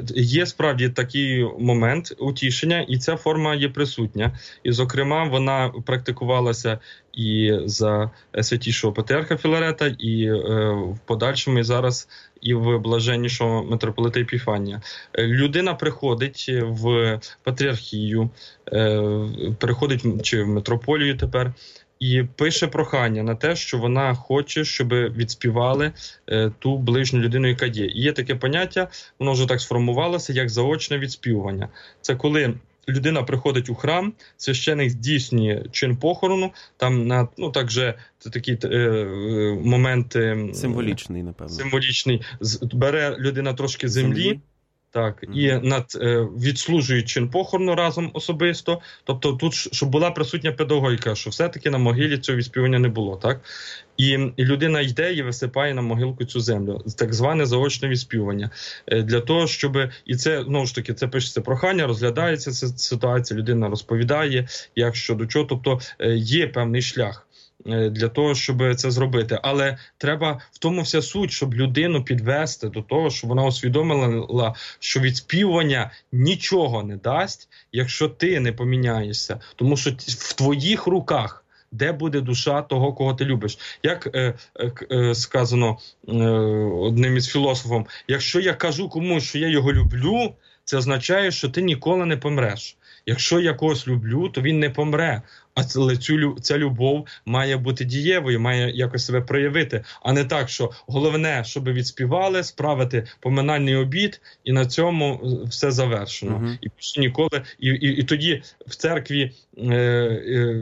Є справді такий момент утішення, і ця форма є присутня. І, зокрема, вона практикувалася і за святішого патріарха Філарета, і е, в подальшому, і зараз, і в блаженнішого митрополита Епіфанія. Людина приходить в патріархію, е, приходить чи в митрополію тепер, і пише прохання на те, що вона хоче, щоб відспівали е, ту ближню людину, яка є. І є таке поняття, воно вже так сформувалося, як заочне відспівування. Це коли людина приходить у храм, священик здійснює чин похорону, там на, ну так же, це такий е, момент... Е, символічний, напевно. Символічний. З, бере людина трошки землі, землі. Так, mm-hmm. і над е, відслужують чин похорону разом особисто. Тобто тут, щоб була присутня педагогіка, що все-таки на могилі цього відспівання не було, так? І, і людина йде і висипає на могилку цю землю. Так зване заочне відспівання. Е, для того, щоб... І це, знову ж таки, це пишеться прохання, розглядається ця ситуація, людина розповідає, як що до чого. Тобто е, є певний шлях для того, щоб це зробити. Але треба в тому вся суть, щоб людину підвести до того, щоб вона усвідомила, що відспівування нічого не дасть, якщо ти не поміняєшся. Тому що в твоїх руках де буде душа того, кого ти любиш. Як е, е, сказано е, одним із філософів, якщо я кажу комусь, що я його люблю, це означає, що ти ніколи не помреш. Якщо я когось люблю, то він не помре. Але цю, ця любов має бути дієвою, має якось себе проявити. А не так, що головне, щоб відспівали, справити поминальний обід, і на цьому все завершено. Uh-huh. І більше ніколи. І, і, і тоді в церкві е, е,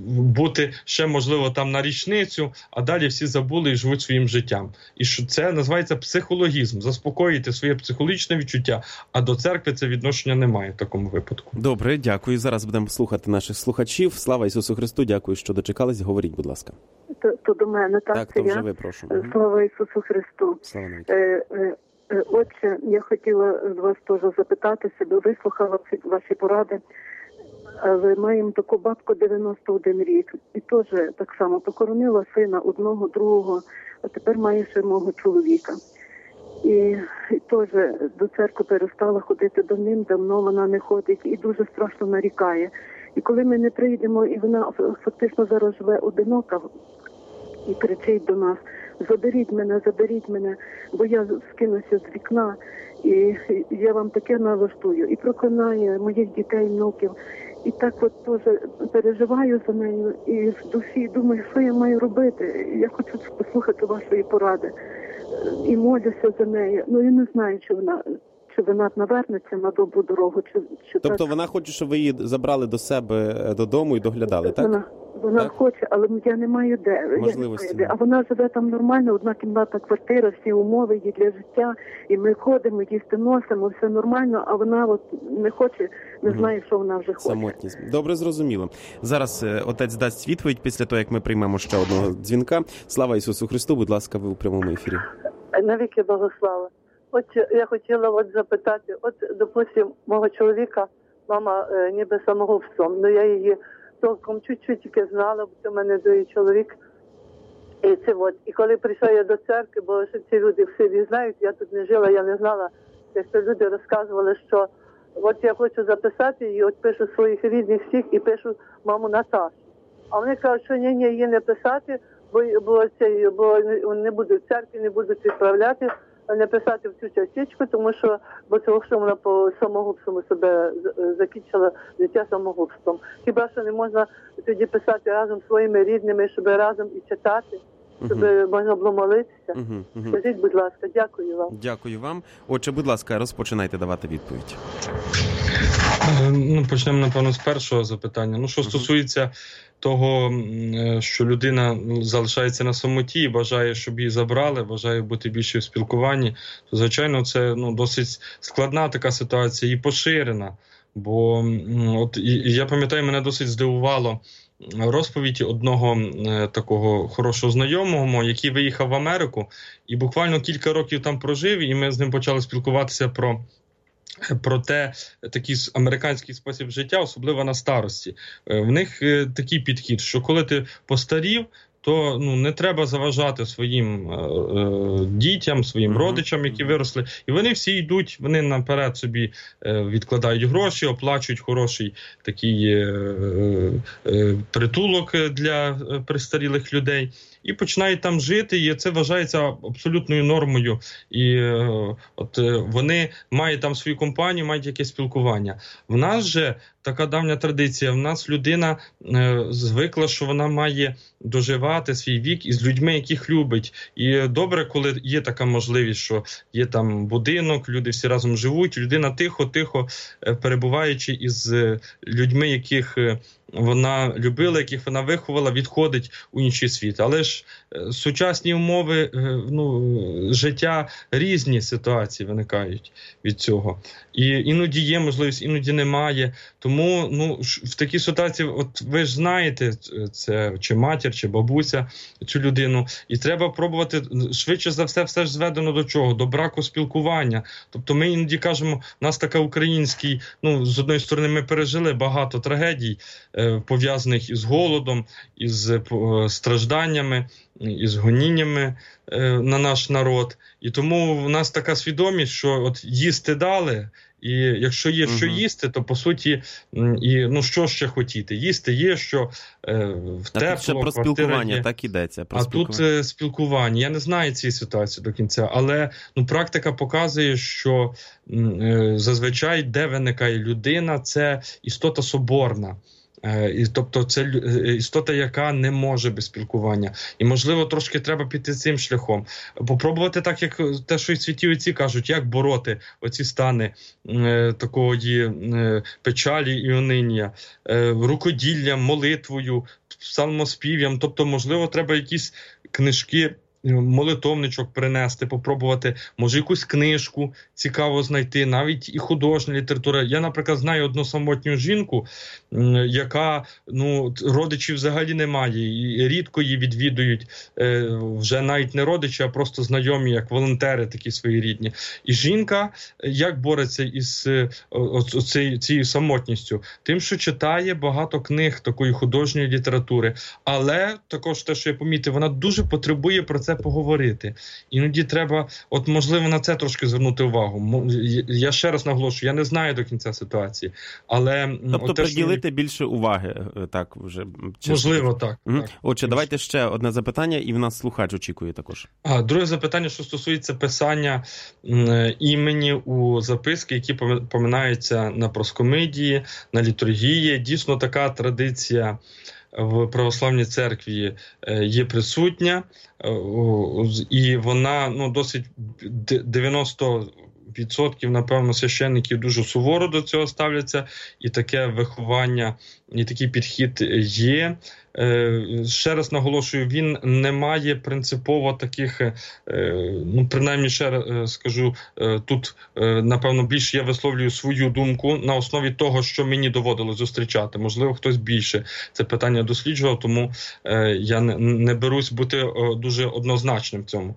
бути ще, можливо, там на річницю, а далі всі забули і живуть своїм життям. І що це називається психологізм. Заспокоїти своє психологічне відчуття, а до церкви це відношення немає в такому випадку. Добре, дякую. Зараз будемо слухати наших слухачів. Слава Ісусу Христу, дякую, що дочекались. Говоріть, будь ласка. То, то до мене, так? Так, то вже ви, прошу. Слава Ісусу Христу. Слава навіть. Е, е, Отже, я хотіла з вас теж запитати себе, вислухала ваші поради, але маємо таку бабку дев'яносто один рік, і теж так само покоронила сина одного, другого, а тепер має ще мого чоловіка. І, і теж до церкви перестала ходити давним, давно вона не ходить і дуже страшно нарікає. І коли ми не прийдемо, і вона фактично зараз живе одинока і кричить до нас: заберіть мене, заберіть мене, бо я скинуся з вікна, і я вам таке налаштую. І проклинає моїх дітей, внуків. І так от теж переживаю за нею, і в душі думаю, що я маю робити. Я хочу послухати вашої поради. І молюся за нею. Ну, я не знаю, чи вона, чи вона навернеться на добру дорогу. Чи, чи тобто так. Вона хоче, щоб ви її забрали до себе додому і доглядали, так? Вона, вона так? хоче, але я не маю де. Можливості. Я не маю де. А вона живе там нормально, одна кімната, квартира, всі умови є для життя. І ми ходимо, їсти носимо, все нормально, а вона от не хоче, не Угу. знає, що вона вже хоче. Самотність. Добре, зрозуміло. Зараз отець дасть відповідь після того, як ми приймемо ще одного дзвінка. Слава Ісусу Христу, будь ласка, ви у прямому ефірі. Навіки Богослава. От я хотіла от запитати, от, допустим, мого чоловіка, мама е, ніби самогубством, але я її толком чуть-чуть тільки знала, бо це в мене другий чоловік. І це от. І коли прийшла я до церкви, бо ще ці люди в селі знають, я тут не жила, я не знала, якщо люди розказували, що от я хочу записати її, от пишу своїх рідних всіх і пишу маму Наташу. А вони кажуть, що ні, ні, її не писати, бо, бо, це, бо не будуть в церкві, не будуть відправляти, не писати в цю частичку, тому що, бо цього, що вона по самогубству себе закінчила життя самогубством. Хіба що не можна тоді писати разом зі своїми рідними, щоб разом і читати, щоб uh-huh. можна було молитися. Uh-huh. Uh-huh. Скажіть, будь ласка, дякую вам. Дякую вам. Отже, будь ласка, розпочинайте давати відповідь. Ну, почнемо, напевно, з першого запитання. Ну, що стосується того, що людина залишається на самоті і бажає, щоб її забрали, бажає бути більше в спілкуванні, то, звичайно, це ну, досить складна така ситуація і поширена. Бо от, і, я пам'ятаю, мене досить здивувало розповідь одного е, такого хорошого знайомого, який виїхав в Америку і буквально кілька років там прожив, і ми з ним почали спілкуватися про про те, такий американський спосіб життя, особливо на старості. В них такий підхід, що коли ти постарів, то ну, не треба заважати своїм е, дітям, своїм mm-hmm. родичам, які виросли. І вони всі йдуть, вони наперед собі е, відкладають гроші, оплачують хороший такий е, е, притулок для престарілих людей. І починають там жити, і це вважається абсолютною нормою. І е, от е, вони мають там свою компанію, мають якесь спілкування. В нас же така давня традиція, в нас людина е, звикла, що вона має доживати свій вік із людьми, яких любить. І добре, коли є така можливість, що є там будинок, люди всі разом живуть, людина тихо-тихо, е, перебуваючи із е, людьми, яких е, вона любила, яких вона виховала, відходить у інший світ. Але ж е, сучасні умови е, ну, життя, різні ситуації виникають від цього. І іноді є можливість, іноді немає. Тому ну, в такій ситуації, от ви ж знаєте, це чи матір, чи бабуся, цю людину. І треба пробувати, швидше за все, все ж зведено до чого? До браку спілкування. Тобто ми іноді кажемо, у нас така український, ну, з одної сторони, ми пережили багато трагедій, пов'язаних із голодом, із стражданнями, із гоніннями на наш народ. І тому в нас така свідомість, що от їсти дали, і якщо є угу. що їсти, то по суті, і ну що ще хотіти? Їсти є, що е, в тепло, ще про спілкування є. Так ідеться. Про а спілкування. тут е, спілкування. Я не знаю цієї ситуації до кінця, але ну практика показує, що е, зазвичай, де виникає людина, це істота соборна. І, тобто це істота, яка не може без спілкування. І, можливо, трошки треба піти цим шляхом. Попробувати так, як те, що і святі отці кажуть, як бороти оці стани е, такої е, печалі і униння, е, рукоділлям, молитвою, псалмоспів'ям. Тобто, можливо, треба якісь книжки, молитовничок принести, попробувати, може якусь книжку цікаво знайти, навіть і художня література. Я, наприклад, знаю одну самотню жінку, яка, ну, родичів взагалі немає, і рідко її відвідують, вже навіть не родичі, а просто знайомі, як волонтери такі своєрідні. І жінка як бореться із цією самотністю? Тим, що читає багато книг такої художньої літератури, але також те, що я помітив, вона дуже потребує про це поговорити. Іноді треба, от можливо, на це трошки звернути увагу. Я ще раз наголошую, я не знаю до кінця ситуації, але... Тобто те, приділити що... більше уваги, так, вже... Можливо, так. Угу. так. Отже, давайте ще одне запитання, і в нас слухач очікує також. А, друге запитання, що стосується писання м, імені у записки, які поминаються на проскомидії, на літургії. Дійсно, така традиція в православній церкві є присутня, і вона, ну, досить дев'яносто відсотків, напевно, священників дуже суворо до цього ставляться, і таке виховання, і такий підхід є. Ще раз наголошую, він не має принципово таких, ну, принаймні, ще раз скажу, тут, напевно, більше я висловлюю свою думку на основі того, що мені доводилось зустрічати. Можливо, хтось більше це питання досліджував, тому я не берусь бути дуже однозначним в цьому.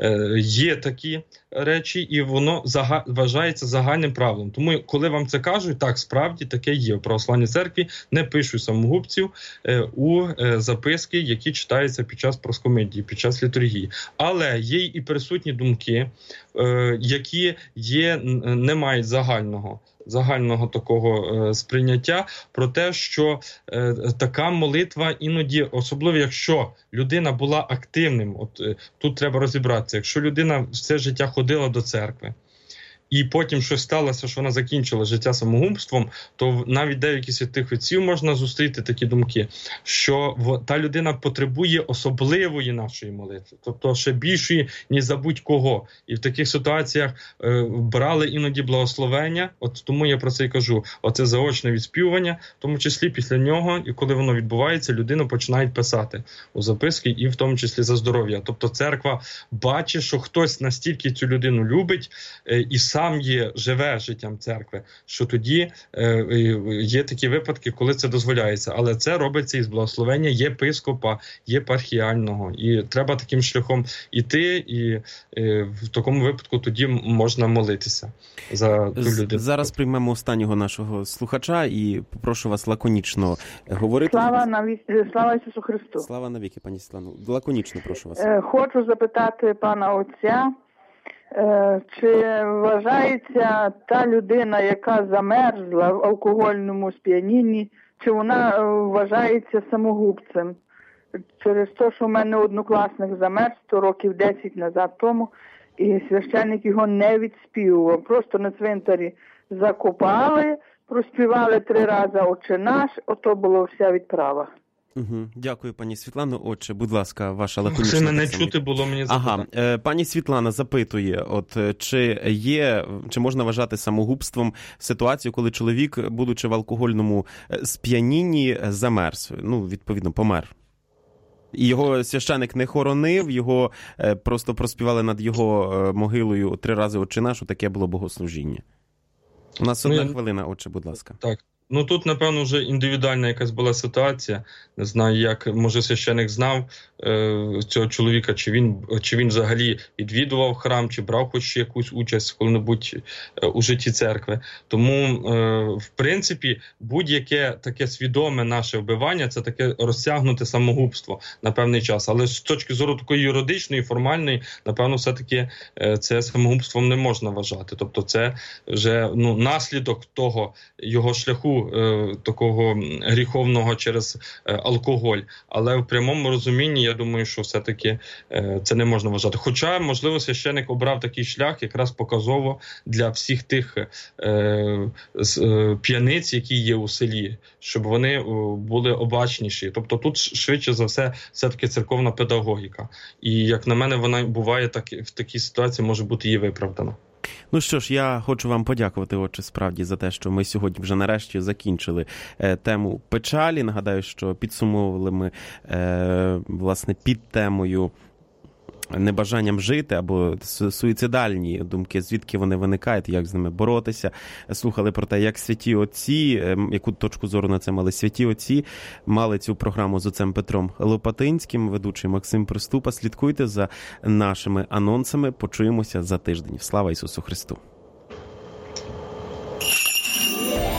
Є такі речі, і воно зага... вважається загальним правилом. Тому, коли вам це кажуть, так, справді таке є. В православній церкві не пишуть самогубців у записки, які читаються під час проскомидії, під час літургії. Але є і присутні думки, які є, не мають загального загального такого е, сприйняття про те, що е, така молитва іноді, особливо якщо людина була активним, от е, тут треба розібратися, якщо людина все життя ходила до церкви, і потім щось сталося, що вона закінчила життя самогубством, то навіть деякі святих отців можна зустріти такі думки, що та людина потребує особливої нашої молитви, тобто ще більшої, ніж за будь-кого. І в таких ситуаціях е, брали іноді благословення, от тому я про це й кажу, оце заочне відспівування, в тому числі після нього, і коли воно відбувається, людину починають писати у записки, і в тому числі за здоров'я. Тобто церква бачить, що хтось настільки цю людину любить, е, і сам є, живе життям церкви, що тоді е, є такі випадки, коли це дозволяється. Але це робиться із благословення єпископа, єпархіального. І треба таким шляхом іти, і е, в такому випадку тоді можна молитися за ту людину. Зараз приймемо останнього нашого слухача і попрошу вас лаконічно говорити. Слава, наві... Слава Ісусу Христу. Слава навіки, пані Світлано. Лаконічно прошу вас. Хочу запитати пана отця, чи вважається та людина, яка замерзла в алкогольному сп'янінні, чи вона вважається самогубцем? Через те, що в мене однокласник замерз сто років десять назад тому, і священник його не відспівував. Просто на цвинтарі закопали, проспівали три рази «Отче наш», ото була вся відправа. Угу. Дякую, пані Світлано. Отже, будь ласка, ваша лаконічна... Це не чути було мені запитати. Ага, е, пані Світлана запитує, от чи є, чи можна вважати самогубством ситуацію, коли чоловік, будучи в алкогольному сп'янінні, замерз, ну, відповідно, помер. І його священик не хоронив, його е, просто проспівали над його е, могилою три рази «Отче наш», таке було богослужіння. У нас одна ну, хвилина, отче, будь ласка. Так. Ну, тут, напевно, вже індивідуальна якась була ситуація. Не знаю, як, може, священик знав е, цього чоловіка, чи він, чи він взагалі відвідував храм, чи брав хоч якусь участь коли-небудь е, у житті церкви. Тому, е, в принципі, будь-яке таке свідоме наше вбивання – це таке розтягнуте самогубство на певний час. Але з точки зору такої юридичної, формальної, напевно, все-таки е, це самогубством не можна вважати. Тобто це вже, ну, наслідок того його шляху такого гріховного через алкоголь. Але в прямому розумінні, я думаю, що все-таки це не можна вважати. Хоча, можливо, священик обрав такий шлях якраз показово для всіх тих е, п'яниць, які є у селі, щоб вони були обачніші. Тобто тут, швидше за все, все-таки церковна педагогіка. І, як на мене, вона буває так, в такій ситуації може бути і виправдана. Ну що ж, я хочу вам подякувати, отче, справді, за те, що ми сьогодні вже нарешті закінчили е, тему печалі. Нагадаю, що підсумовували ми, е, власне, під темою небажанням жити або суїцидальні думки, звідки вони виникають, як з ними боротися. Слухали про те, як святі отці, яку точку зору на це мали святі отці, мали цю програму з отцем Петром Лопатинським, ведучий Максим Приступа. Слідкуйте за нашими анонсами. Почуємося за тиждень. Слава Ісусу Христу!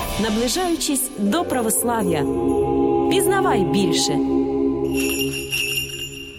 Наближаючись до православ'я, пізнавай більше.